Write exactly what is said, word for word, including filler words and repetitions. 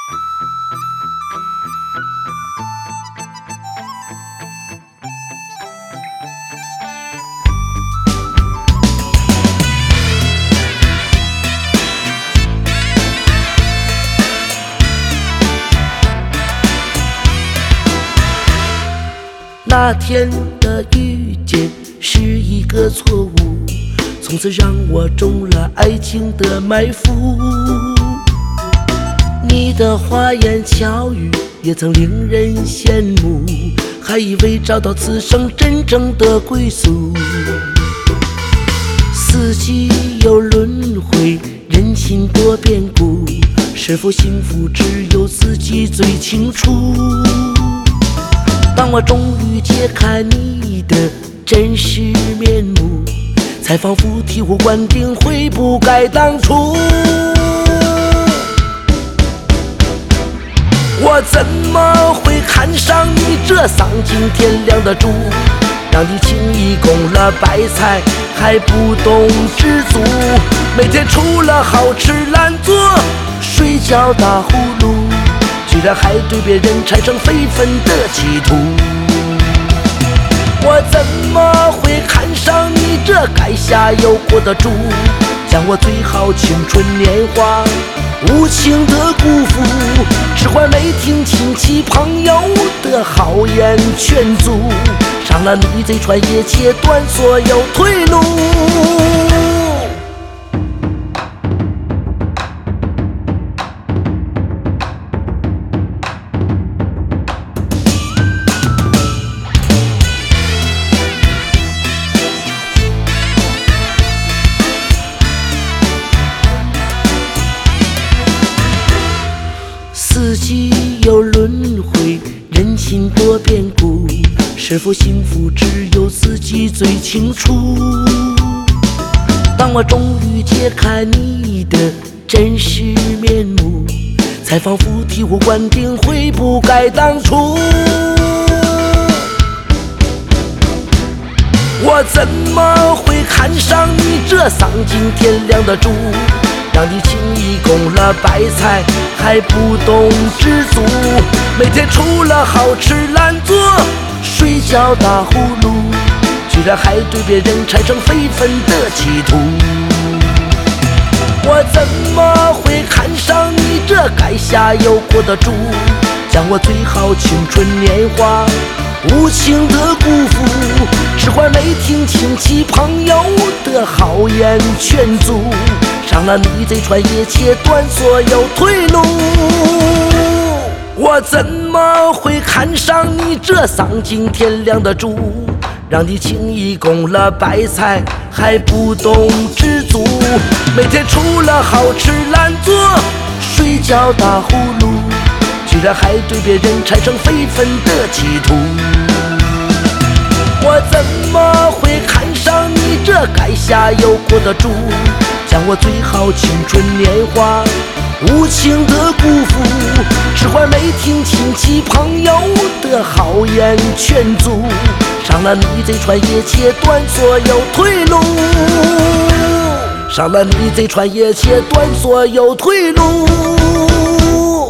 那天的遇见是一个错误，从此让我中了爱情的埋伏。你的花言巧语也曾令人羡慕，还以为找到此生真正的归宿。四季有轮回，人心多变故，是否幸福只有自己最清楚。当我终于揭开你的真实面目，才仿佛醍醐灌顶，悔不该当初。我怎么会看上你这丧尽天良的猪，让你轻易供了白菜还不懂知足，每天除了好吃懒做睡觉打呼噜，居然还对别人产生非分的企图。我怎么会看上你这该下油锅的猪，将我最好青春年华无情的辜负，只怪没听亲戚朋友的好言劝阻，伤了你贼船也切断所有退路。四季有轮回，人心多变故，是否幸福只有自己最清楚。当我终于揭开你的真实面目，才仿佛醍醐灌顶，悔不该当初。我怎么会看上你这丧尽天良的猪，让你轻易供了白菜还不懂知足，每天除了好吃懒做睡觉打呼噜，居然还对别人产生非分的企图。我怎么会看上你这该下油锅的猪，将我最好青春年华无情的辜负，只怪没听亲戚朋友的好言劝阻，伤了你贼船也切断所有退路。我怎么会看上你这丧尽天良的猪，让你轻易供了白菜还不懂知足，每天除了好吃懒做睡觉打呼噜，居然还对别人产生非分的企图。我怎么会看上你这该下油锅的猪，将我最好青春年华无情的辜负，只怪没听亲戚朋友的好言劝阻，伤了你贼船也切断所有退路，伤了你贼船也切断所有退路。